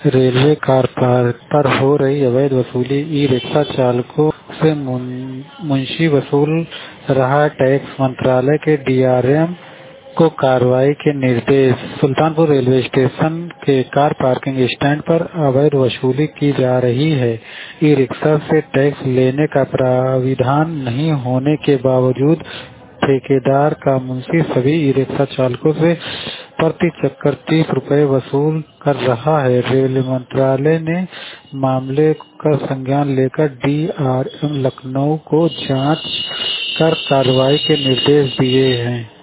Railway car पर हो रही अवैध वसूली, ई रिक्शा चालकों से मुंशी वसूल रहा टैक्स, मंत्रालय के डीआरएम को कार्रवाई के निर्देश। सुल्तानपुर रेलवे स्टेशन के कार पार्किंग स्टैंड पर अवैध वसूली की जा रही है। ई रिक्शा से टैक्स लेने का प्राविधान नहीं होने के बावजूद ठेकेदार का मुंशी सभी ई रिक्शा चालकों से प्रति चक्कर 30 रुपये वसूल कर रहा है। रेल मंत्रालय ने मामले का संज्ञान लेकर डीआरएम लखनऊ को जांच कर कार्रवाई के निर्देश दिए हैं।